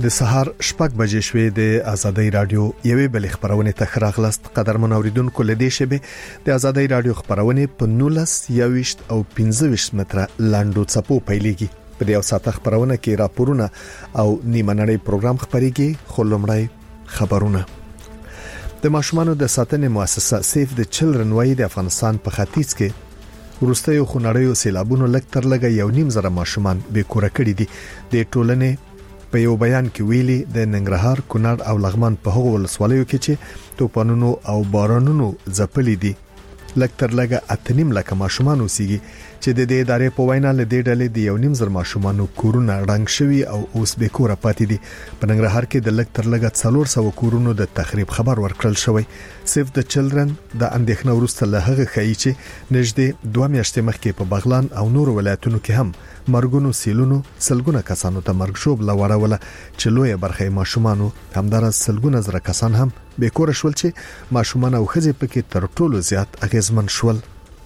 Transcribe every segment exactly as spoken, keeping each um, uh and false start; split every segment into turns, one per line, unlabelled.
د سهار شپږ بجې شوې د آزادۍ رادیو یوې بل خبرونه ته خراغلست قدرمن اوریدونکو لدې شبه د آزادۍ رادیو خبرونه په نولس یويشت او پنځه ویشت متره لاندو چپو پیلېږي. په دې اوساته خبرونه کې راپورونه او نیمه نړۍ پروګرام خبريږي. خو لومړی خبرونه. د ماشومانو د ساتنې مؤسسه سیف د چلډرن وايي د افغانستان په ختیځ کې ورستیو خنړیو سیلابونو لکتر لګي یو نیم زره ماشومان به کور کړی دي. د ټولنې په یو بیان کې ویلي د ننګرهار، کونړ او لغمان په هغو ولسوالیو کې چې توپانونو او بارانونو ځپلي دي لکتر لګه اتنیم لکه ماشومان اوسېږي چې د دې ادارې په وینا له دې ډلې د یو نیم زر ماشومانو کورونه رنګ شوي او اوس به کور پاتې دي. په ننګرهار کې د لکتر لګه څلور سوه کورونو د تخریب خبر ورکړل شوی. سیف د چلډرن د اندېښنه ورسته له هغه خایي چې نږدې دوه میاشتې مخکې په بغلان او نور ولایتونو کې هم مرګونو سیلونو سلګونه کسانو ته مرګ شوب لوړوله چې لوی برخه ماشومانو همدار سلګونه زره کسان هم به کور شول چې ماشومان او ښځې پکې تر ټولو زیات اغیزمن شول.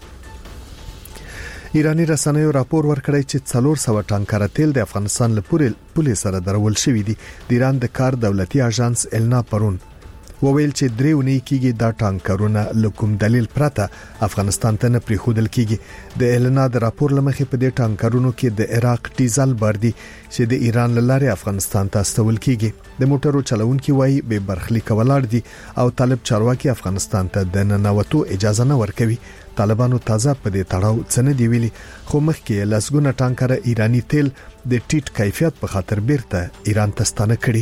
ایرانی رسنیو راپور ورکړی چې څلور سوه ټانکر تیل د افغانستان له پولې سره درول شوی دي. د ایران د کار دولتي اژانس النا پرون وویل چې درې ونې کېږي دا ټانکرونه لکوم دلیل پرته افغانستان ته نه پریښودل کېږي. د النا د راپور لمخې په دې ټانکرونو کې د عراق ډیزل باردي چې د ایران لاره افغانستان ته استول کېږي. د موټرو چلونکي وایي به برخلیک ولاړ دي او طالب چارواکي افغانستان ته د ننوتو اجازه نه ورکوي. طالبانو تازه په دې تړاو څنګه دی ویلي خو مخکې لسګونه ټانکر ایرانی تیل د ټیټ کیفیت په خاطر بیرته ایران ته ستانه کړي.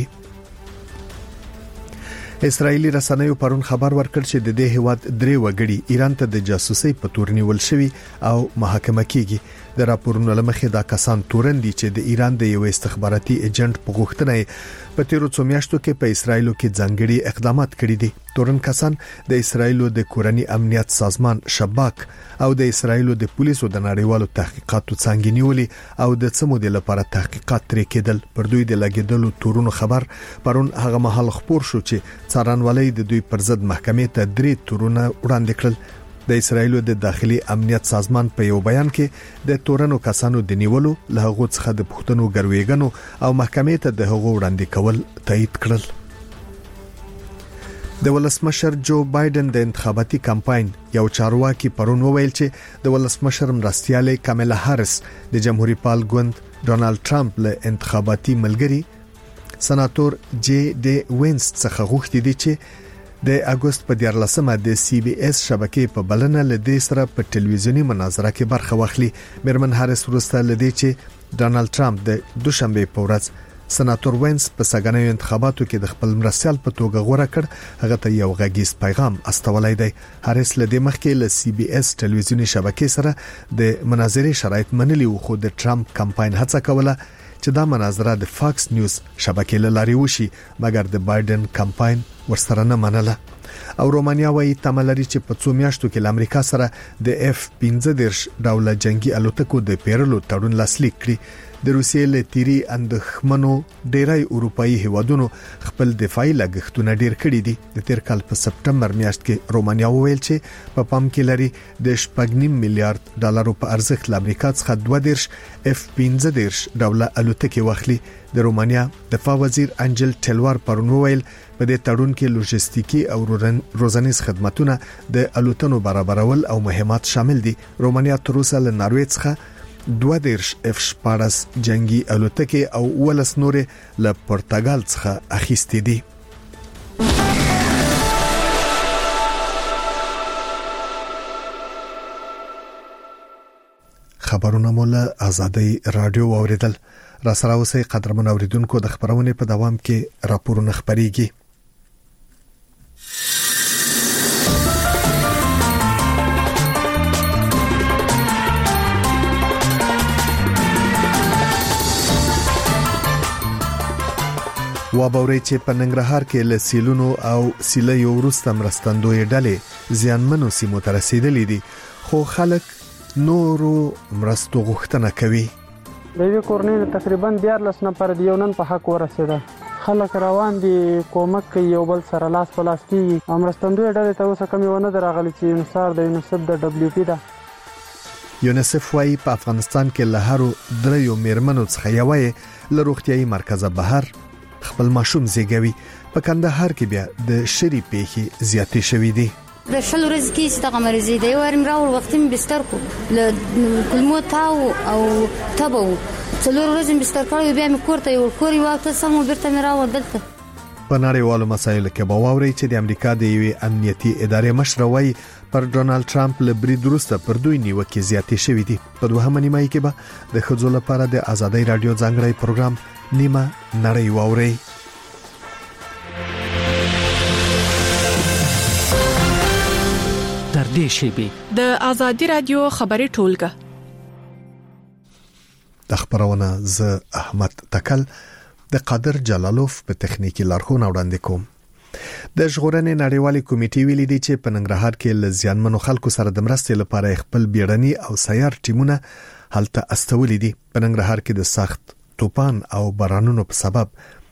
اسرایلی رسنیو پرون خبر ورکړ چې د دې هیواد درې وګړي ایران ته د جاسوسي په تور نیول شوی او محاکمه کیږي. د راپورونو لمخې دا کسان تورن دي چې د ایران د یو استخباراتي ایجنټ په غوښتنه په تیرو څو میاشتو کې په اسرایلو کې ځانګړي اقدامات کړي دي. تورن کسان د اسرایلو د کورنی امنیت سازمان شباک او د اسرایلو د پولیسو د نړیوالو تحقیقاتو څنګه نیولي او د څمو د لپاره تحقیقات ترې کېدل. پر دوی د لګیدلو تورونو خبر پرون هغه مهال خبر شو چې څارنوالۍ د دوی پر ضد محکمې ته درې تورونه وړاندې کړل. د اسرایلو د داخلي امنیت سازمان په یو بیان کې د تورنو کسانو د نیولو له هغو څخه د پښتنو ګروېګنو او محکمې ته د هغو وړاندې کول تایید کړل. د ولسمشر جو بایدن د انتخاباتي کمپاین یو چارواکي پرون وویل چې د ولسمشر مرستیاله کاملا هاریس د جمهوریت پال ګوند ډونالد ټرمپ له انتخاباتي ملګری سناتور جی ډي وینس څخه غوښتي دي چې د اگست په دیارلسمه د سی بي اس شبکې په بلنه لدې سره په ټلویزیونی مناظره کې برخه واخلي. میرمن هاریس وروسته لدې چې ډونالد ټرمپ د دوشنبه په ورځ سناتور وینس په سګنیو انتخاباتو کې د خپل مرستیال په توګه غوړه کړ هغه ته یو غږیز پیغام استولای دی. هاریس لدې مخکې له سی بي اس ټلویزیونی شبکې سره د مناظرې شرایط منلي و خو د ټرمپ کمپاین هڅه کوله چې دا مناظره د فاکس نیوز شبکې لاري وشي مګر د بایدن کمپاین ورسره نه منله. او رومانیا وايي تملري چې په څو میاشتو کې د امریکا سره د اف پنځه دېرش ډوله جنگي الوتکو د پیرلو تړون لاسلیک کړي. د روسیې له تیری اندخمنو ډیری اروپאי هیوادونو خپل دفاعي لګښتونه ډیر کړي دي. د تیر کال په سپټمبر میاشت کې رومانیا وویل چې په پام کې لري د شپږ نیم میلیارډ ډالرو په ارزښت له امریکا څخه دوه دېرش اف پنځه دېرش ډوله الوتکې واخلي. د رومانیا دفاع وزیر انجل ټلوار پرون وویل په دې تړون کې لوجستیکي او روزنیز خدماتونه د الوتنو برابرول او مهمات شامل دي. رومانیا تر اوسه له ناروې څخه دوه دېرش اف شپاړس جنگي الوتکې او ولس نورې له پرتګال څخه اخیستې دي. خبرونه مولا آزادۍ رادیو اوریدل. را سره اوسئ قدرمن اوریدونکو د خبرونه په دوام کې راپورونه خبريږي. وابوري چې په ننګرهار کې له سیلونو او سیله یو وروسته مرستندوی ډلې زیانمنو سیمو ته رسیدلې دي خو خلک نورو مرستو غوښتنه کوي.
د یو کورنۍ تقریبا دیارلس نفر دی یو نن په حق ورسېده. خلک روان دي کومک کوي یو بل سره لاس په لاس کیږي. مرستندوی ډلې ته اوسه کمی ونه درغلي چې انصار د یونیسف د دبليو پی ده.
یونیسف وايي په افغانستان کې له هرو دریو میرمنو څخه یوې له روغتيایي مرکز بهر خپل ماشوم زیږوي. په کندهار کې بیا د شری پیښې زیاتې شوې دي.
د شل ورځې کې چې دغه مریضي دی ورم راول وخت می بستر کو ل کلمو تاو او تبو څلور ورځې بستر کړو بیا می کوړته یو کوري وخت سمو برته می راول دلته.
په نړیوالو مسایلو کې به واوري چې د امریکا د یوې امنیتي ادارې مشر وایي پر ډونالد ټرمپ له برید وروسته پر دوی نیوکې زیاتې شوې دي. په دوهمه نیمایي کې به د ښځو لپاره د ازادۍ رادیو ځانګړی پروګرام نیمه نړۍ واوري.
در دې شیبه د ازادي رادیو خبري ټولګه
د خبرونه ز احمد تکل د قادر جلالوف په تخنیکی لارښوونه وړاندې کوم. د ژغورنې نړیوالې کمیټې ویلي دي چې په ننګرهار کې ل زیانمنو خلکو سره د مرستې لپاره خپل بیړني او سیار ټیمونه هلته استولې دي. په ننګرهار کې د سخت طوفان او بارانونو په سبب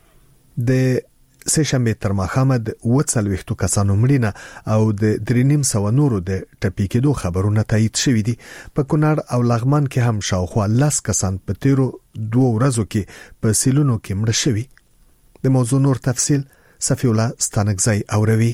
د سه شنبه تر ماښامه د وڅل وختو کسانو مړینه او د درینیم سو نورو د ټپي کېدو خبرونه تایید شوې دي. په کونړ او لغمان کې هم شاوخوا لاس کسان په تیرو دوه ورځو کې په سیلونو کې مړ شوي. د موضوع نور تفصیل صفی الله ستانکزی اوروي.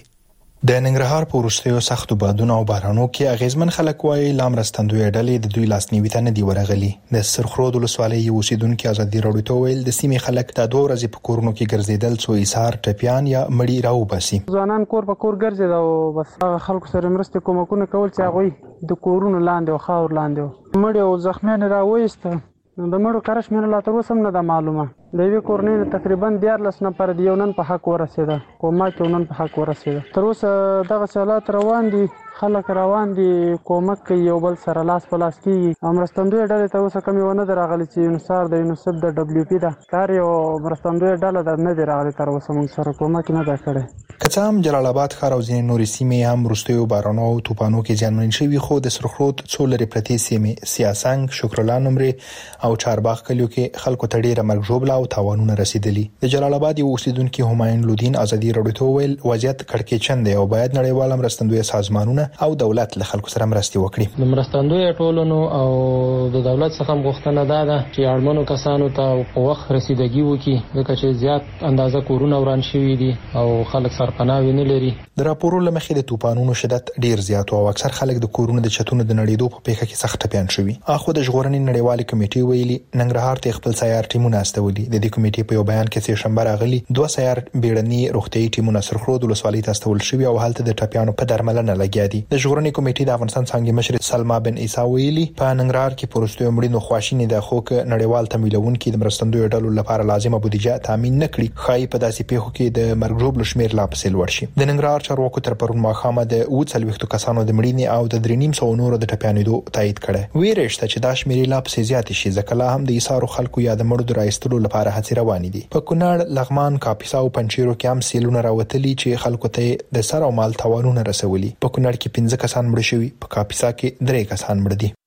د ننګرهار په وروستیو سختو بادونو او بارانو کې اغیزمن خلک وایي لامرستندوی ډلې د دوی لاسنیوي ته نه دی ورغلي. د سرخرود ولسوالۍ یو اوسیدونکو ازادي راډیو ته ویل د سیمې خلک د دوه ورځې په کورونو کې ګرځیدل څو ایثار ټپیان یا مړی راوباسي.
ځوانان کور په کور ګرځي او بس هغه خلکو سره مرسته کومکونه کول چې هغه د کورونو لاندې او خاور لاندې مړی او زخمیان راوېسته. د مړو کارش مې لا تر اوسه هم نه ده معلومه. د یوې کورنۍ تقریبا دیارلس نفر د یو نن په حق ورسېده کومک یو نن په حق ورسېده. تر اوسه دغه حالات روان دي، خلک روان دي، کومک کوي یو بل سره لاس په لاس کېږي. او مرستندویه ډلې ته اوسه کمې ونه ده راغلې چې یونسار د یونیسف د ډبلیو پي ده کار یو مرستندویه ډله ده نه دی راغلې تر اوسه موږ سره کومک نه ده کړی.
که څه هم جلال آباد ښار او ځینې نورې سیمې هم وروستیو بارانو او طوفانو کې زیانمن شوي، خو د سرخرود څو لرې پرتې سیمې سیاسنګ، شکرالله نمرې او چارباغ کلیو کې خلکو ته ډېره مرګ ژوبله او تاوانونه رسیدلي. د جلال آباد یو اوسیدونکي همایون لودین ازادي راډیو ته وویل وضعیت کړکېچن دی او باید نړیوال مرستندویه سازمانونه او دولت له خلکو سره مرستې وکړي.
د مرستندویه ټولنو او د دولت څخه غوښتنه ده ده چې اړمنو کسانو ته په وخت رسیدګي وکړي، ځکه چې زیات اندازه کورونه وران شوي دي او خلک سرپناه نه لري.
د راپورونو لمخې د طوفانونو شدت ډیر زیات او اکثر خلک د کورونو د چتونو د نړیدو په پیښه کې سخت ټپيان شوي. اخو د ژغورنې نړیوالې کمیټې ویلي ننګرهار ته خپل سیار ټیمونه استولي. د دې کمیټې په یو بیان کې چې شنبه راغلي دوه سیار بیړني روغتيایي ټیمونه سرخرود ولسوالۍ ته استول شوي او هلته د ټپيانو په درملنه لګیا دي. د ژغورنې کمیټې د افغانستان څنګه مشر سلما بن عیسی ویلي په ننګرهار کې پروستو مړینو خواشینی د خوک نړیوال تمویلون کې د مرستندوی ډلو لپاره لازمه بودیجه تامین نکړي. خای په داسې پیښو کې د مرګ ژوبل شمیر لا پسې لوړ شي. د ننګرهار چارواکو تر پرون ماښامه د اوڅل وختو کسانو د مړینې او د درې نیم سو نورو د ټپيانېدو تایید کړي. ویرشته چې دا شمیر لا پسې زیات شي ځکه لا هم د ایثارو خلکو یا د مړو د راایستلو لپاره هڅې روانې دي. په کونړ، لغمان، کاپیسا او پنجشیر کې هم سیلونه راوتلي چې خلکو ته د سر او مال تاوانونه رسولي. په کونړ کې پنځه کسان مړ شوي، په کاپیسا کې درې کسان مړ دي.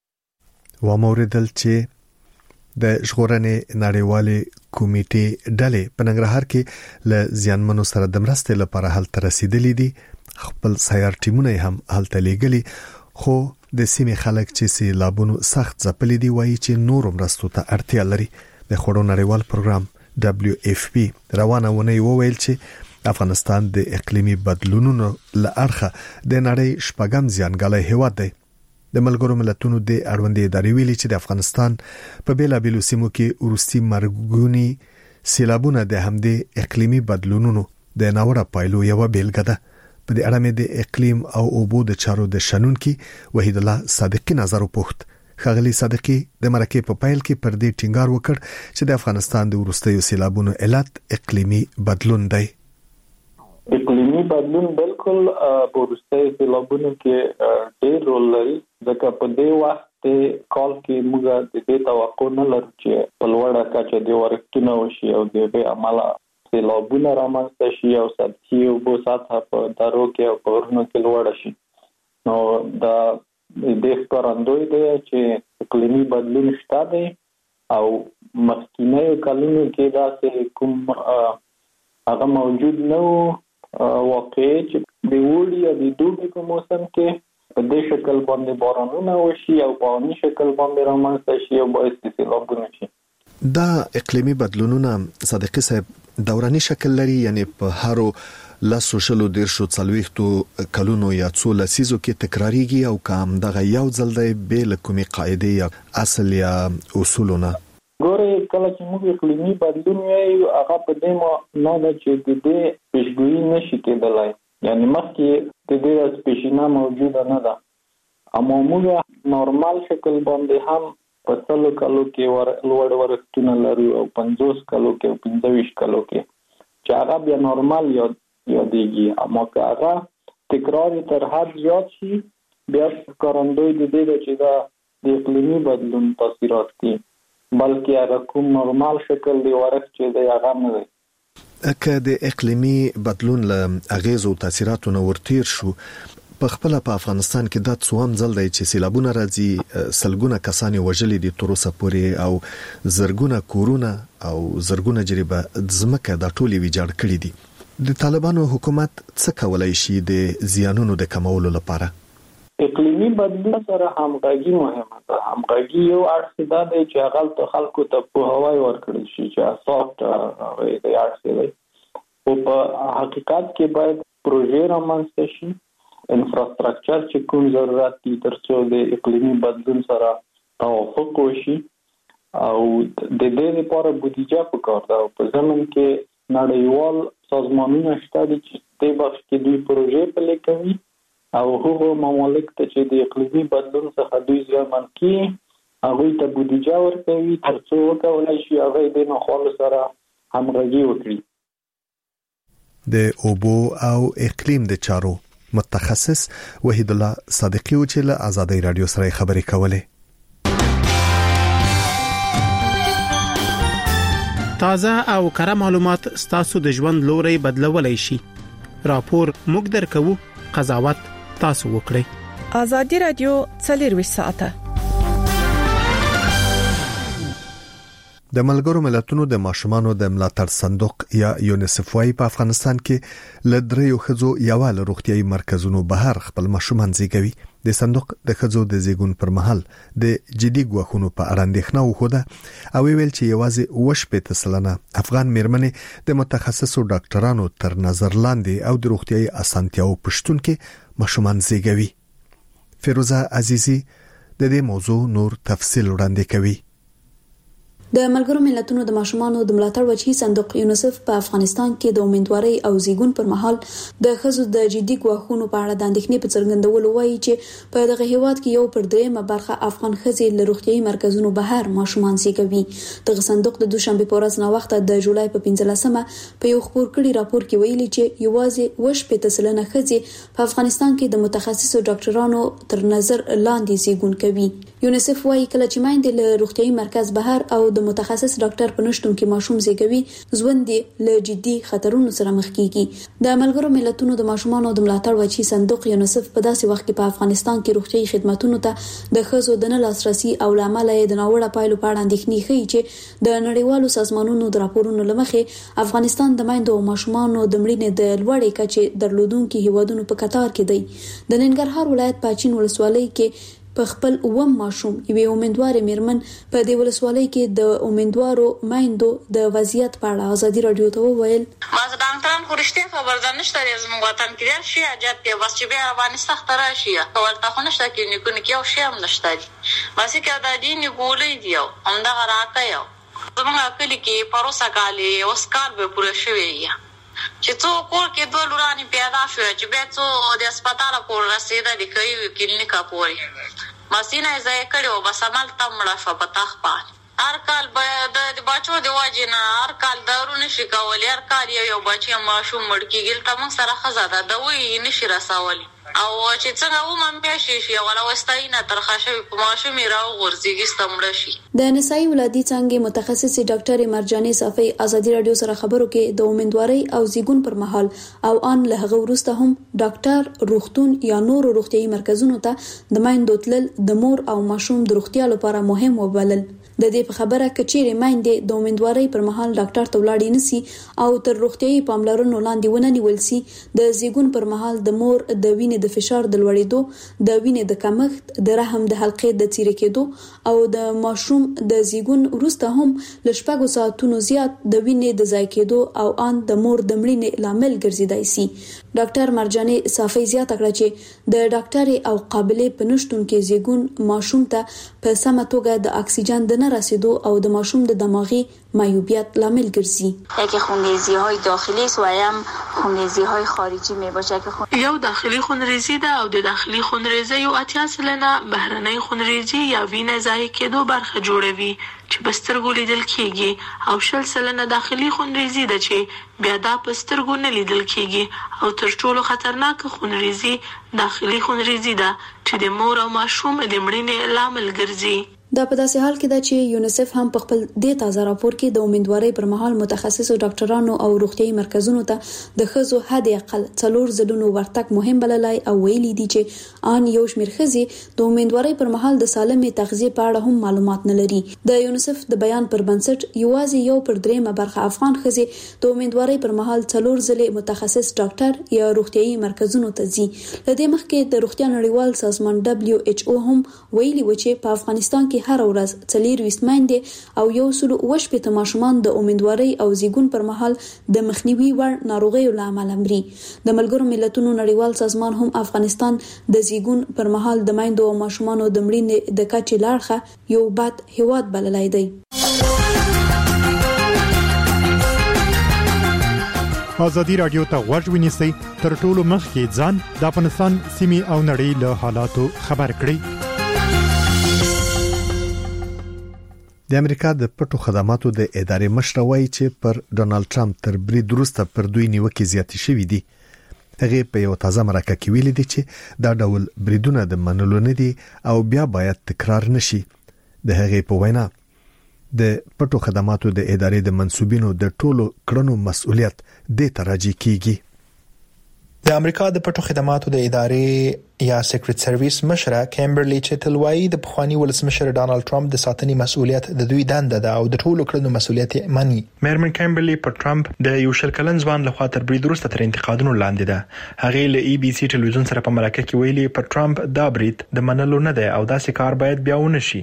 و موردل چې د ژغورنې نړیوالې کمیټې ډلې په ننګرهار کې ل زیانمنو سره د مرستې لپاره هلته رسیدلې دي. خپل سیار ټیمونه هم هلته لېږلي، خو د سیمې خلک چې سیلابونو سخت ځپلي دي وایي چې نور مرستو ته اړتیا لري. د خوړو نړیوال پروګرام دبلیو اف پی روانه ونې وویل چې افغانستان د اقلیمي بدلونونو له اړخه د نړۍ شپږم زیانګالی هیواد دی. د ملګرو ملتونو د اړوندې ادارې ویلي چې د افغانستان په بیلابیلو سیمو کې ورستي مرګونی سیلابونه د همدې اقلیمي بدلونونو د ناوړه پایلو یو بیلګه ده. په دې اړه مې د اقلیم او اوبو د چارو د شنونکي وحید الله صادقی نظر وپوښت. خغلی صادقی د مرکې په پایل کې پر دې ټینګار وکړ چې د افغانستان د ورستیو سیلابونو علت اقلیمي بدلون دی.
اقلیمی بدلون بالکل په ورستیو سیلابونو کې ډېر رول لري، ځکه په دې وخت کال کې موږ د دې توقع نه لرو چې په لوړه کچه د ورښتونه وشي او د دې عمله سیلابونه رامنځته شي او سطحي اوبو سطحه په درو کې او په غرونو کې لوړه شي. نو دا د ښکارندوی دی چې اقلیمي بدلون شته دی او مخکینیو کلونو کې داسې کوم هغه موجود نه و. واقعي چې د اوړي یا د دوبي په موسم کې په دې شکل باندې بارانونه وشي او په عامي شکل باندې رامنځته شي او باعث سیلابونه شي.
دا اقلیمی بدلونونه صدیقی صاحب دوراني شکل لري، یعنی په هارو لاسو شلو دیر شو څلويختو کلونو یا څو لسیزو کې تکراریږي او کوم دغه یو ځل دی به لکومي قاعده یا اصل یا اصولونه.
ګوره کله چې موږ اقلیمي بدلون وایو هغه په دې مو نه ده چې د دې پیشګویي نشي کېدلای، یعنی مخکې د دې سپیشینا موجوده نه ده، اما موږ نورمال شکل باندې هم په څلو کلو کې ور لوړ ورښتونه لرو او پنځوس کلو کې او پنځه ویشت کلو کې چې هغه بیا نورمال یاد یادېږي، اما که هغه تکرار تر حد زیات شي بیا ښکارندوی د دې چې دا د اقلیمي بدلون تاثیرات دي، بلکې هغه کوم نورمال شکل دی ورښت چې دی هغه نه دی.
که د اقلیمي بدلون له اغیزو او تاثیراتو نه ورتیر شو، په خپل په افغانستان کې د څوام ځل دی چې سیلابونه راځي، سلګونه کسان وژلي دي تر اوسه پورې او زرګونه کورونه او زرګونه جریبه ځمکه د ټولي ویجاړ کړي دي. د طالبانو حکومت څه کولای شي د زیانونو د کمولو لپاره؟
اقلیمي بدلون سره همغږي مهمه ده. همغږي یو اړخ دا دی چې هغه ته خلکو ته پوهاوی ورکړل شي چې اساس هغه د اړخ دی، او په حقیقت کې باید پروژې رامنځته شي، انفراستراکچر چې کوم ضرورت دي ترڅو د اقلیمي بدلون سره توافق وشي، او د دې لپاره بودیجه پکار ده. په ځمن کې نړیوال سازمانونه شته دي چې د بخش کې دوی پروژې پلي کوي او هغه ممالک ته چې د اقلیمي بدلون څخه دوی زیانمن کیږي هغه ته بودیجه ورکوي ترڅو وکولای شي هغه د نخول سره همغږي وکړي.
د اوبو او اقلیم د چارو متخصص وحید الله صادقی او چې له آزادۍ رادیو سره خبرې کولې.
تازه او کره معلومات ستاسو د ژوند لوري بدلولای شي. راپور موږ درکو، قضاوت تاسو وکړئ.
آزادۍ رادیو څلور ساعته
د ملګرو ملتونو د ماشومانو د ملاتړ صندوق یا یونیسف وايي په افغانستان کې لدریو خزو یوال روغتيایي مرکزونو بهر خپل ماشومان زیږوي. د صندوق د خزو د زیږون پر مهال د جدي غوښونو په اړه اندېښنه وخوده او ویل چې یوازې وشپې تسلنه افغان میرمنې د متخصصو ډاکټرانو تر نظر لاندې او د روغتيایي اسانتیاو پښتون کې ماشومان زیږوي. فیروزه عزیزی د دې موضوع نور تفصیل وړاندې کوي.
د ملګرو ملتونو د ماشومانو د ملاتړ وجهي صندوق یونیسف په افغانستان کې د امیدوارۍ او زیږون پر مهال د ښځو د جدي ګواښونو په اړه د اندېښنې په څرګندولو وایي چې په دغه هیواد کې یو پر دریمه برخه افغان ښځې له روغتيایي مرکزونو بهر ماشومان زیږوي. دغه صندوق د دوشنبه په ورځ نه وخت د جولای په پنځلسمه په یو خبر کړي راپور کې ویلي چې یوازې وشپې تسلنه ښځې په افغانستان کې د متخصصو ډاکټرانو تر نظر لاندې زیږون کوي. یونیسف وايي کله چې ماینده له روغتيایي مرکز بهر او د متخصص ډاکټر په نشټون کې ماشوم زیږوي ژوند له جدي خطرونو سره مخ کیږي. د ملګرو ملتونو د ماشومانو د ملاتړ وجهي صندوق یونیسف په داسې وخت کې په افغانستان کې روغتيایي خدماتو ته د ښځو د نه لاسرسي او لامل یې د ناوړه پایلو په اړه اندېښنې ښيي چې د نړیوالو سازمانونو د راپورونو لمخې افغانستان د مایندو او ماشومانو د مړینې د لوړې کچې درلودونکو هیوادونو په قطار کې دی. د ننګرهار ولایت پاچین ولسوالۍ کې په خپل اوم ماشوم یوې امیدوار میرمن په دې ولسوالۍ کې د امیدوارو مایندو د وضعیت په اړه ازادي رادیو ته وویل:
ما ځدانتران خورشته خبردار نشته د زموږ وطن کې شي عجب دی بس چې به افغانستان ختره شي ولته خو نشته کې نه کو نه کې او شی هم نشته دي بس کې د دین ګولې دی هم دا راته یو زموږ کلی کې پروسه کالي اوس کال به پوره شوی یا چې څو کور کې دوه لورانې پیدا شو چې به څو د هسپتال کور رسیدا د کوي کلینیکا پوري ماشینه ځای کړو بس عمل تمړه شو په تخ پات هر کال به د بچو د واجنه هر کال دارونه شي کولای هر کال یو بچي ماشوم مړ کیږي ته موږ سره خزاده د وی نشي رسولي او چې څنګه و مم بیا شي شي ولا وستاینه ترخه شوی په ماشوم راو غورځيږي ستمړه شي.
د نسایي ولادي څنګه متخصص ډاکټر مرجاني صافي ازادي رادیو سره خبرو کې د امیدوارۍ او زیږون پر مهال او ان له هغه وروسته هم ډاکټر روغتون یا نور روغتيایي مرکزونو ته د مایندو تلل د مور او ماشوم د روغتیا لپاره مهم وبلل. د دې په خبره کچېره مایندې د امیدوارۍ پر مهال ډاکټر ته ولاړ نسی او تر روغتيایي پاملرنې لاندې ونه نیول سي د زیږون پر مهال د مور د وینې وینې د فشار د لوړېدو، د وینې د کمښت، د رحم د حلقې د څیرې کېدو او د ماشوم د زیږون وروسته هم له شپږو ساعتونو زیات د وینې د ضایع کېدو او ان د مور د مړینې لامل ګرځیدای شي. ډاکټر مرجاني صافي زیاته کړه چې د ډاکټري او قابلې په نشتون کې زیږون ماشوم ته په سمه توګه د اکسیجن د نه رسیدو او د ماشوم د دماغي معیوبیت لامل ګرځي.
یکی خونریزی های داخلی است و هم خونریزی های خارجی می باشه که خون...
یو داخلی خونریزی ده او د داخلی خونریزی یو اتیا سلنه بهرنی خونریزی یا وینه ضایع کېدو برخه جوړوي چې بسترګو لیدل کیږي او شل سلنه داخلي خونریزي ده چې بیا دا بسترګو نه لیدل کیږي او تر ټولو خطرناک خونریزي داخلي خونریزي ده چې د مور او ماشوم د مړینې لامل ګرځي.
دا په داسې حال کې ده چې یونیسف هم په خپل د تازه راپور کې د امیدوارۍ پر مهال متخصصو ډاکټرانو او روغتيایي مرکزونو ته د ښځو حد اقل څلور ځلونو ورتګ مهم بللای او ویلي دي چې ان یو شمېر ښځې د امیدوارۍ پر مهال د سالمې تغذیې په اړه هم معلومات نه لري. د یونیسف د بیان پر بنسټ یوازې یو پر دریمه برخه افغان ښځې د امیدوارۍ پر مهال څلور ځلې متخصص ډاکټر یا روغتيایي مرکزونو ته ځي. لدې مخکې د روغتیا نړیوال سازمان دبليو ایچ او هم ویلي و چې په افغانستان کې هر ورځ څلور ویشت میندې او یو سل اوه شپېته ماشومان د امیدوارۍ او زیږون پر مهال د مخنیوي وړ ناروغیو له امله مري. د ملګرو ملتونو نړیوال سازمان هم افغانستان د زیږون پر مهال د میندو او ماشومانو د مړینې د کچې لاړخه یو بد هیواد بللی دی.
ازادي رادیو ته غوږ ونیسئ، تر ټولو مخکې ځان د افغانستان سیمې او نړۍ له حالاتو خبر کړئ.
د امریکا د پټو خدماتو د ادارې مشر وایي چې پر ډونالد ټرمپ تر برید وروسته پر دوی نیوکې زیاتې شوې دي. هغه په یو تازه مرکه کې ویلي دي چې دا ډول بریدونه د منلو نه دي او بیا باید تکرار نشي. د هغه په وینا د پټو خدماتو د ادارې د منسوبینو د ټولو کړنو مسؤلیت د تراجی کیږي.
د امریکا د پټو خدماتو د ادارې یا سیکریټ سرویس مشره کیمبرلی چټل وایي د پخوانی ولسمشر ډانلډ ټرمپ د ساتنې مسؤلیت د دوی دنده ده او د ټولو کړنو مسؤلیت یې مني. میرمن کیمبرلی پر ټرمپ د یو شل کلن ځوان لخوا تر برید وروسته تر انتقادونو لاندې ده. هغه له ای بي سي ټلویزیون سره په مرکه کې ویلي پر ټرمپ دا برید د منلو نه ده او داسې کار باید بیا ونه شي.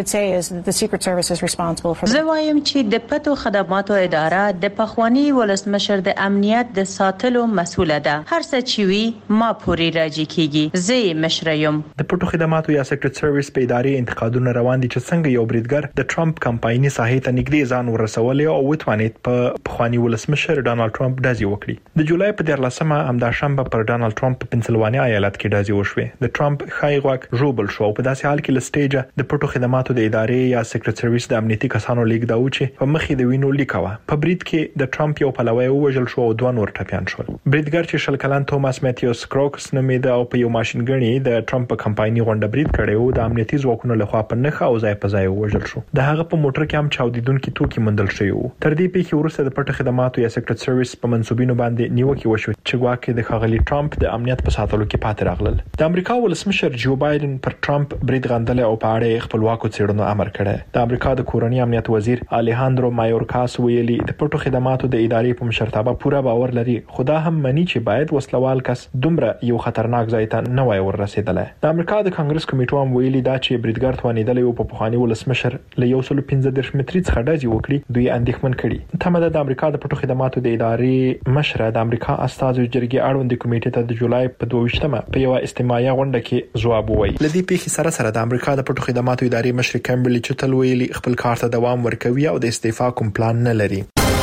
زه وایم چې د پټو خدماتو اداره د پخوانی ولسمشر د امنیت د ساتلو مسؤله ده. هر څه چې وي ما پورې راځي کیږي. زه مشریم.
د پټو خدماتو یا سیکریټ سرویس په ادارې انتقادونه روان دي چې څنګه یو بریدګر د ټرمپ کمپایني ساحې ته نږدې ځان ورسول او وتوانید په پخوانی ولسمشر ډانلډ ټرمپ دازي وکړي. د جولای په دیارلسمه همدا شنبه پر ډانلډ ټرمپ په پنسلوانیا ایالت کې دازي وشوه. د ټرمپ خای غوږ ژوبل شو په داسې حال کې لسټیج د پټو خدماتو د ادارې یا سیکریټ سرویس د امنیتي کسانو لیک داو چې په مخې د وینو لیکوا. په برید کې د ټرمپ یو پلوی وژل شو او دوه نور ټپيان شول. بریدګر چې شل کلن توماس میتیوس کروکس نومېده او په یو ماشینګڼي د ټرمپ په کمپایني غونډه برید کړی و، د امنیتي ځواکونو لخوا په نخښه او ځای په ځای وژل شو. د هغه په موټر کې هم چاودیدونکي توکي موندل شوي وو. تر دې پیښې وروسته د پټو خدماتو یا سیکریټ سرویس په منسوبینو باندې نیوکې وشوې چې ګواکې د ښاغلي ټرمپ د امنیت په ساتلو کې پاتې راغلل. د امریکا ولسمشر جو بایدن پر ټرمپ برید غندل او په اړه خپلواکو څېړنو امر کړی. د امریکا د کورنۍ امنیت وزیر الیهاندرو مایورکاس ویلي د پټو خدماتو د ادارې په مشرتابه پوره باور لري، خو دا هم مني چې باید وسلوال کس دومره یو خطرناک ځای ته نه وای ورسېدلی. د امریکا د کانګرس کمیټو هم ویلي دا چې بریدګر توانیدلی و په پخوانی ولسمشر له یو سل پنځه دېرش متري څخه ډزې وکړي. دوی اندېښمن کړي. تمه ده د امریکا د پټو خدماتو د ادارې مشره د امریکا استازو جرګې اړوند کمیټې ته د جولای په دوه ویشتمه په یو استماعي غونډه کې ځواب ووایي. لدې پیښې سره سره د امریکا د پټو خدماتو ادارې مشر کیمبرلی چټل ویلي خپل کار ته دوام ورکوي او د استعفا کوم پلان نه لري.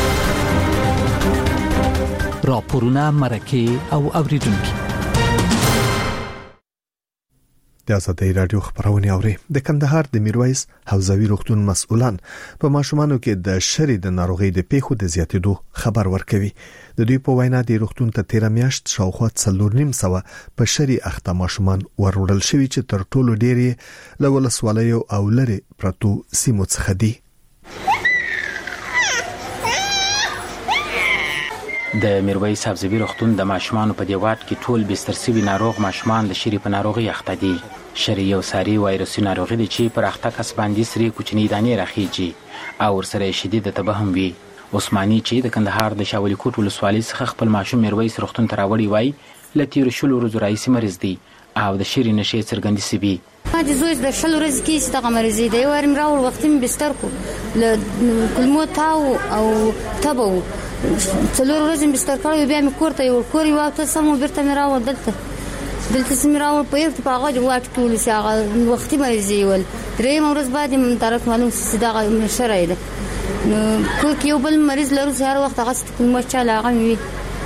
راپورونه مرکه او اوریدونکو
د ازادي رادیو خبرونه اوري. د کندهار د میرویس حوزوي روغتون مسؤلان په ماشومانو کې د شری د ناروغي د پیښو د زیاتېدو خبر ورکوي. د دوی په وینا د روغتون ته تیر میاشت شاوخوا څلور نیم سوه په شری اخته ماشومان وروړل شوي چې تر ټولو ډېر له ولسوالیو او لري پرتو سیمو څخه دي.
د میرویس حوزوي روغتون د ماشومانو په دی واټ کې ټول بستر سوي ناروغ ماشومان د شری په ناروغي اخته دي. شری یو ساري وایرسي ناروغي دي چې پر اخته کس باندې سری کوچنی دانې راخیږي او ورسره شدید تبه هم وي. عثماني چې د کندهار د شاولی کوټ ولسوالۍ څخه خپل ماشوم میرویس روغتون ته راوړی وای له تیرو شلو ورځو راهیسې مریض دی او د شری نشې څرګندې سوي.
ما د زوی د شل ورځې کې چې دغه مریض دی ورم راوړ وخت مې بستر کو له کلمو تاو او تبو څلور ورځې بستر کړو بیا مې کور ته یو کور یو ته سمو بیرته مې راوړ دلته دلته سمې راوړ په یو په هغه واټ کې ولې هغه وختي مریض یول درې ورځې بعد مې طرف معلوم چې دغه شرای ده نو کور کې یو بل مریض لرو هر وخت هغه کلمو چاله هغه وي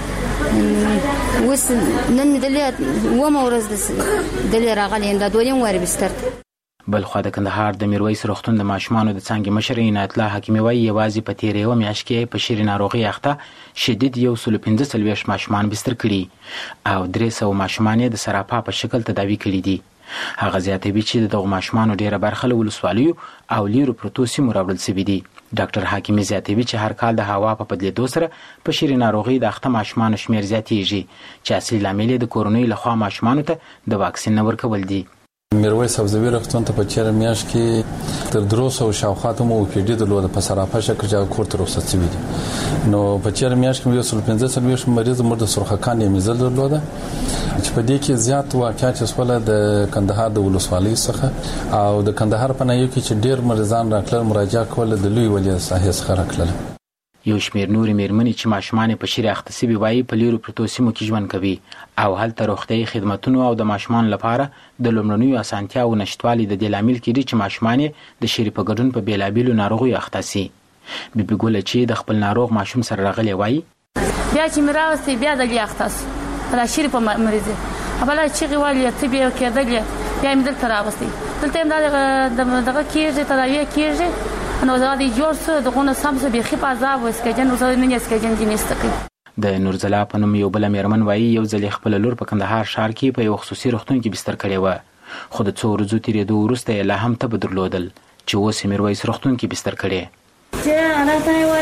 وس نن دلې و مورز دلې راغلی دا دویم وری بستر.
بل خو د کندهار د میرویس روغتون د ماشومانو د څنګه مشر عنایت الله حکیمي وایي یوازې په تیرې و میاشت کې په شری ناروغي اخته شدید یو سل پنځه څلوېښت ماشومان بستر کړي او درې سوه ماشومان د سراپا په شکل تداوي کړي دي. هغه زیاتوي چې دغه ماشومانو ډیره برخه له ولسوالیو او لیرو پروتو سیمو راوړل شوي دي. ډاکټر حکیمي زیاتوي چې هر کال د هوا په بدلیدو سره په شری ناروغي د اخته ماشومانو شمیر زیاتیږي چې اصلي لامل د کورونی لخوا ماشومانو ته د واکسین نه ورکول دي.
میرویس سبزوي روغتون ته په چیر میاش کې تر دروسو او شاوخاته مو پی ډی درلوده په سراپا شکل جا کور تر رخصت شوی دي. نو په چیر میاش کې یو سل پنځه څلوېښت مریض مرده سرخکان یې مزل درلوده چې په دې کې زیات واقعیت وسوله د کندهار د ولسوالۍ څخه او د کندهار په نایو کې چې ډیر مریضان راکړل مراجعه کول د لوی ولی ساحې څخه راکړل.
یو شمیر نورې میرمنې چې ماشومان په شری اخته سوي وایي په لیرو پروتو سیمو کې ژوند کوي او هلته روغتیايي خدماتونو او د ماشومان لپاره د لومړنیو اسانتیاو نشټوالي د دې لامل کېږي چې ماشومان د شری په ګډون په بیلابیلو ناروغیو اخته سي. بیبي ګوله چې د خپل ناروغ ماشوم سره راغلی وایي
بیا چې مې راوستې بیا دلې اخته سو را شری په مریض ابله چیغې والي ته بیا کېدلې بیا مې دلته راوستې دلته هم دغه کېږي تداوی کېږي نو زه د جوړ څه دغه سم څه به خپ عذاب وسکجن زه نه نسکجن دي نستقي.
د نورزلا په نوم یو بل میرمن وایي یو ځل خپل لور په کندهار ښار کې په یو خصوصي روغتون کې بستر کړی و خو د څو ورځو تیرېدو وروسته یې لا هم تبه درلودل چې اوس یې میرویس روغتون کې بستر کړی.
چې انا ته ور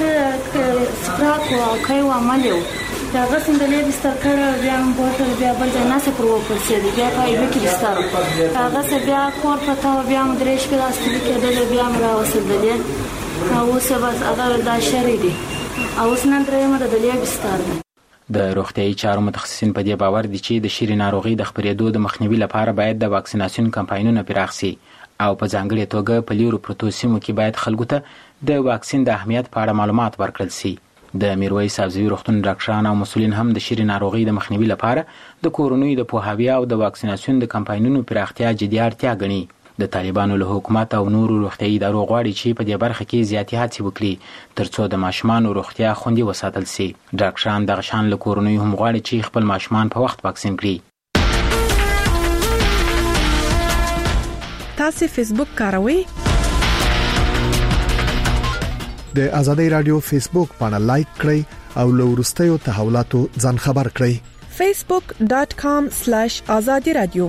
سپراک او کوي عمل یو هغه څنګه بستر کړو بیا هم بوتل بیا بل ځای نه سپرو پرسه دی بیا پای وکړي بستر هغه څه بیا کور پتا بیا هم درېش کې راستي کېدل بیا هم راوسېدل او څه بس هغه دا شری دی او اوس نن درې مده دلیا بستر دی.
د روغتیايي چارو متخصصین په دې باور دي چې د شری ناروغي د خپرېدو د مخنیوي لپاره باید د واکسیناسیون کمپاینونه پراخ شي او په ځانګړي توګه په لیرو پروتو سیمو کې باید خلکو ته د واکسین د اهمیت په اړه معلومات ورکړل شي. د میرویس سبزوي روغتون ډاکټران او مسؤلین هم د شری ناروغي د مخنیوي لپاره د کورونی د پوهاوی او د واکسیناسیون د کمپاینونو پراختیا جدي اړتیا ګڼي. د طالبانو له حکومت او نورو روغتیايي ادارو غواړي چې په دې برخه کې زیاتې هڅې وکړي ترڅو د ماشومانو روغتیا خوندي وساتل شي. ډاکټران دغه شان له کورونی هم غواړي چې خپل ماشومان په وخت واکسین کړي.
تاسو فیسبوک کاروئ؟
د آزادۍ رادیو فیسبوک باندې لایک کړئ او له وروستیو تحولاتو ځان خبر کړئ.
facebook dot com slash azadi radio.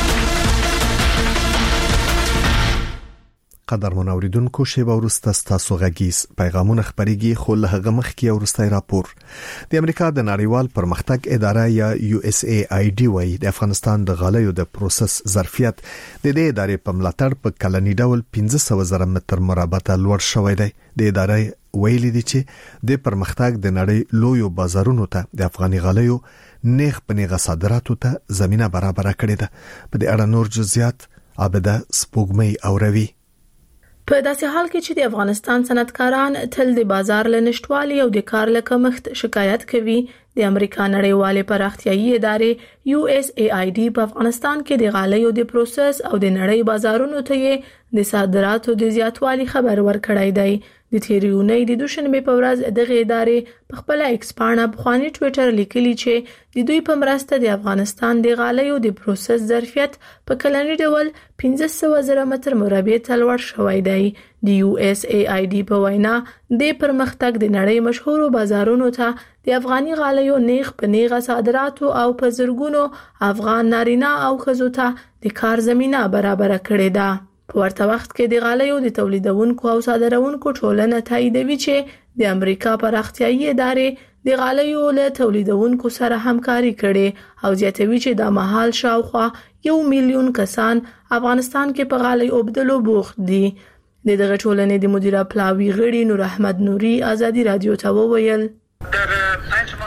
قدرمن اوریدونکو شیبه ورسته ستاسو غږیز پیغامونه خبريږي خو له هغه مخکې ورسته راپور. د امریکا د نړیوال پرمختګ اداره یا یو اس ای آی ډي وايي د افغانستان د غالیو د پروسس ظرفیت د دې ادارې په ملاتړ په کلنی ډول پنځه سوه زره متر مربع ته لوړ شوی دی. د ادارې ویلي دي چې د پرمختګ د نړۍ لویو بازارونو ته د افغاني غالیو نیغ په نیغه صادراتو ته زمينه برابر کړې ده. په دې اړه نور جزئیات عبده سپوږمۍ او روي.
په داسې حال کې چې د افغانستان صنعتکاران تل د بازار له نشټوالي او د کار له کمښت شکایت کوي، د امریکا نړیوالې پراختیايي ادارې یو اس ای آی ډي په افغانستان کې د غالیو د پروسس او د نړۍ بازارونو ته د صادراتو د زیاتوالي خبر ورکړی دی. د تیریونۍ د دوشنبه په ورځ دغه ادارې په خپل ایکس پاڼه بخوانی ټوئیټر لیکلی چې د دوی په مرسته د افغانستان د غالیو د پروسس ظرفیت په کلنی ډول پنځه سوه زره متر مربع ته لوړ شوی دی. د یو اس ای آی ډي په وینا د پرمختګ د نړۍ مشهورو بازارونو ته د افغاني غالیو نیغ په نیغه صادراتو او په زرګونو افغان نارینه او ښځو ته د کار زمينه برابر کړې ده. په ورته وخت کې د غالیو د تولیدونکو او صادرونکو ټولنه تاییدوي چې د امریکا پراختیايي ادارې د غالیو له تولیدونکو سره همکاري کړې او زیاتوي چې د مهال شاوخوا یو میلیون کسان افغانستان کې په غالیو وبدلو بوخت دي. د دغه ټولنې د مدیره پلاوي غړي نور احمد نوري آزادي رادیو ته وویل
در پنج ماه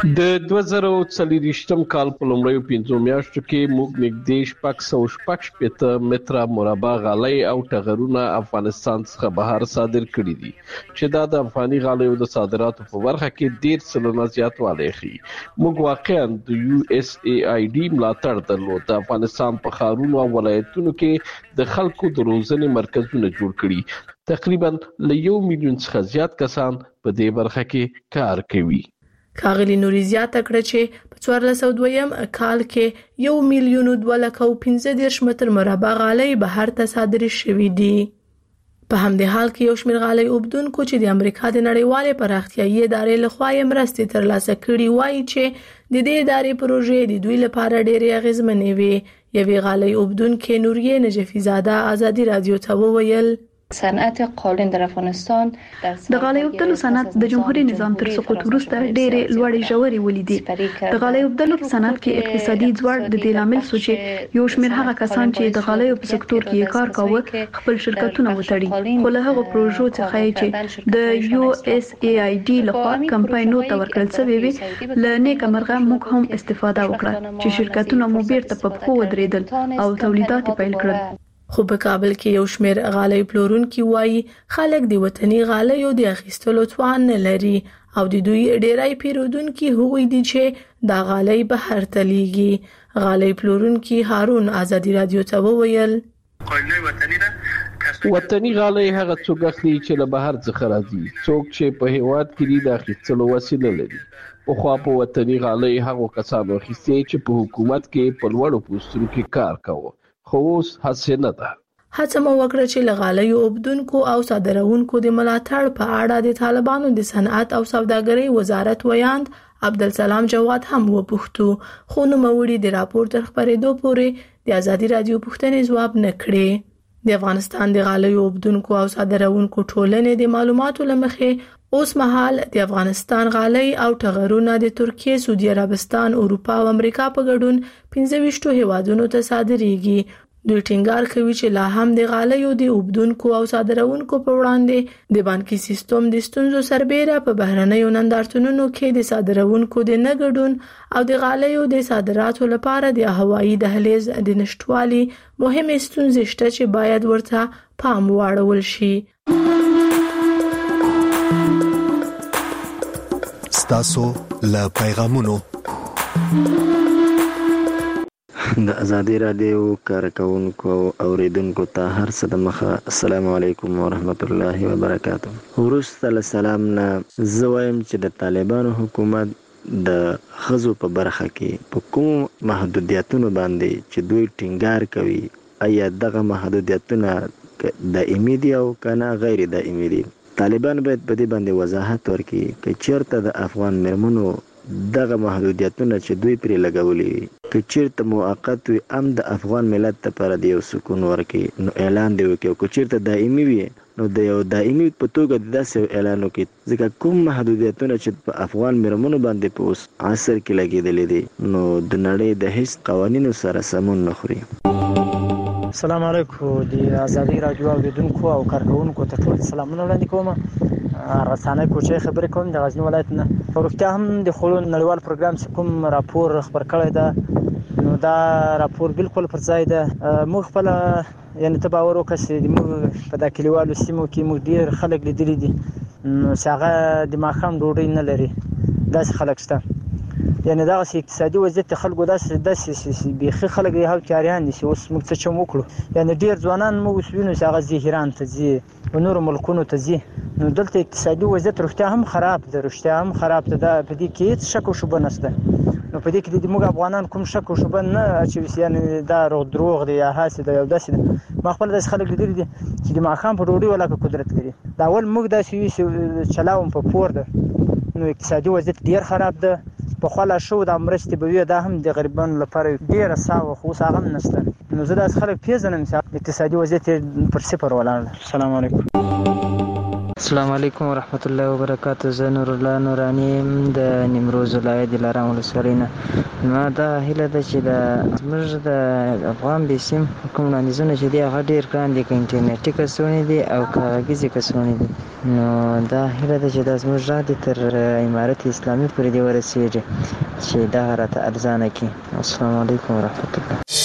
د دوه زره څلورویشتم کال په لومړیو پنځو میاشتو کې موږ نږدې شپږ سوه شپږ شپېته متره مربع غالۍ او ټغرونه افغانستان څخه بهر صادر کړي دي چې دا د افغاني غالیو د صادراتو په برخه کې ډېر سلنه زیاتوالی ښیي. موږ واقعا د یو اس ای آی ډي ملاتړ درلود. د افغانستان په ښارونو او ولایتونو کې د خلکو د روزنې مرکزونه جوړ کړي. تقریبا له یو میلیون څخه زیات کسان په دې برخه کې کار کوي.
کاغلی نوري زیاته کړه چې په څوارلس سوه دویم کال کې یو میلیون دوه لکه او پنځه دېرش متر مربع غالۍ بهر ته صادرې شوې دي. په همدې حال کې یو شمېر غالۍ اوبدونکو چې د امریکا د نړیوالې پراختیایي ادارې لخوا یې مرستې ترلاسه کړي وایي چې د دې ادارې پروژې د دوی لپاره ډېرې اغېزمنې وي. یوې غالۍ اوبدونکې نوریه نجفي زاده ازادي رادیو ته وویل
صنعت قالین در افغانستان
د غالۍ اوبدلو صنعت د جمهوریت نظام تر سقوط وروسته ډېرې لوړې ژورې ولیدې. د غالۍ اوبدلو په صنعت کې اقتصادي ځواک د دې لامل شو چې یو شمېر هغه کسان چې د غالیو په سکتور کې کار کاوه خپل شرکتونه وتړي. خو له هغه پروژو څخه چې د یو اس ای آی ډي لخوا کمپاینونو ته ورکړل شوې وي له نیکه مرغه موږ هم استفاده وکړه چې شرکتونه مو بیرته په پښو ودرېدل او تولیدات یې پیل کړل.
خو په کابل کې یو شمېر غالۍ پلورونکي وایي خلک د وطني غالیو د اخیستلو توان نه لري او د دوی ډېری پیرودونکي هغوی دي چې دا غالۍ بهر ته لیږي. غالۍ پلورونکي هارون ازادي رادیو ته وویل
وطني غالۍ هغه څوک اخلي چې له بهر څخه راځي، څوک چې په هیواد کې د اخیستلو وسیله لري. پخوا په وطني غالۍ هغو کسانو اخیستې چې په حکومت کې په لوړو پوستونو کې کار کاوه، خو اوس هڅه نه ده.
هڅه مو وکړه چې له غالیو اوبدونکو او صادرونکو د ملاتړ په اړه د طالبانو د صنعت او سوداګرۍ وزارت ویاند عبدالسلام جواد هم وپوښتو، خو نوموړي د راپور تر خپرېدو پورې د ازادي رادیو پوښتنې ځواب نه کړې. د افغانستان د غالیو اوبدونکو او صادرونکو ټولنې د معلوماتو له مخې اوس مهال د افغانستان غالۍ او ټغرونه د ترکیه، سعودي عربستان، اروپا او امریکا په ګډون پنځه ویشتو هیوادونو ته صادریږي. دوی ټینګار کوي چې لا هم د غالیو د اوبدونکو او صادرونکو په وړاندې د بانکي سیستم د ستونزو سربېره په بهرنیو نندارتونونو کې د صادرونکو د نه ګډون او د غالیو د صادراتو لپاره د هوایي دهلیز د نشټوالي مهمې ستونزې شته چې باید ورته پام واړول شي.
ستاسو له پیغامونو
د ازادي رادیو کارکونکو او اوریدونکو ته هر څه د مخه السلام علیکم ورحمت الله وبرکاته. وروسته له سلام نه زه وایم چې د طالبانو حکومت د ښځو په برخه کې په کوم محدودیتونو باندې چې دوی ټینګار کوي آیا دغه محدودیتونه دایمي دي او کنه غیر دایمي دي. طالبان باید په دې باندې وضاحت ورکړي چې چیرته د افغان مېرمنو دغه محدودیتونه چې دوی پرې لګولي وي که چیرته موقت وي هم د افغان ملت لپاره د یو سکون ورکړي نو اعلان دی وکړي، او که چیرته دایمي وي نو د یو دایمي په توګه د داسې اعلان وکړي. ځکه کوم محدودیتونه چې په افغان مېرمنو باندې په اوس عصر کې لګېدلي دي نو د نړۍ د هیڅ قوانینو سره سمون نه خوري.
السلام علیکم د ازادي رادیو اوریدونکو او کارکونکو ته ټول سلامونه وړاندې کوم. رسانه کوچې خبرې کوم د غزنی ولایت نه. په روغتیا هم د خلکو نړیوال پروګرام چې کوم راپور خبر کړی ده نو دا راپور بالکل پر ځای ده. موږ خپل یعنی ته باور وکړه چې موږ په دا کلیوالو سیمو کې موږ ډېر خلک لیدلي دي نو چې هغه د ماښام ډوډۍ نه لري. داسې خلک شته یعنی دا اقتصادي وضعیت خلکو داسې داسې بیخي خلک دی هاو چاریان دي چې اوس موږ څه چم وکړو. یعنی ډېر ځوانان موږ اوس وینو چې هغه ځي ایران ته ځي و نورو ملکونو ته ځي. نو دلته اقتصادي وضعیت روغتیا هم خراب ده، روغتیا هم خراب ده. دا په دې کې هیڅ شک او شبهه نشته. نو په دې کې د موږ افغانان کوم شک او شبهه نه اچوي یعنی دا دروغ دی یا هاسې ده یا داسې ده. ما خپل داسې خلک لیدلي دي چې د ماښام په ډوډۍ ولاکه قدرت لري. دا اول موږ داسې وي چې چلاوم په پور ده نو اقتصادي وضعیت ډېر خراب ده. پخوا لا شو د مرستې به وي دا هم د غریبانو لپاره ډېره ساه خو اوس هغه هم نشته. نو زه داسې خلک پېژنم چې اقتصادي وضعیت پر صفر ولاړ ده. السلام علیکم.
السلام علیکم ورحمت الله وبرکاته. زه نور الله نورانی د نیمروز ولایت دلارام ولسوالۍ نه. ما دا هیله ده چې د زموږ د افغان بیسیم کوم وړاندیزونه چې دي هغه ډېر ګران دي، که انټرنیټي کڅوړې دي او کاغذي کڅوړې دي. نو دا هیله ده چې دا زموږ غږ دې تر امارت اسلامي پورې دې ورسېږي چې دا راته ارزانه کړي. السلام علیکم ورحمت الله.